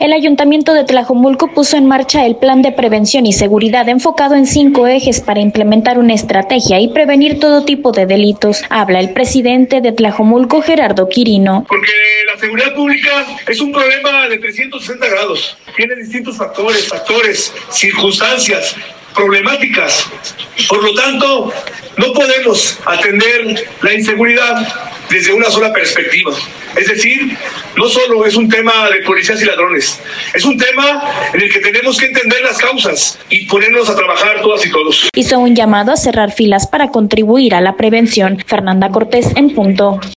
El Ayuntamiento de Tlajomulco puso en marcha el Plan de Prevención y Seguridad enfocado en 5 ejes para implementar una estrategia y prevenir todo tipo de delitos. Habla el presidente de Tlajomulco, Gerardo Quirino. Porque la seguridad pública es un problema de 360 grados. Tiene distintos factores, circunstancias, problemáticas. Por lo tanto, no podemos atender la inseguridad desde una sola perspectiva. Es decir, no solo es un tema de policías y ladrones, es un tema en el que tenemos que entender las causas y ponernos a trabajar todas y todos. Hizo un llamado a cerrar filas para contribuir a la prevención. Fernanda Cortés, en punto.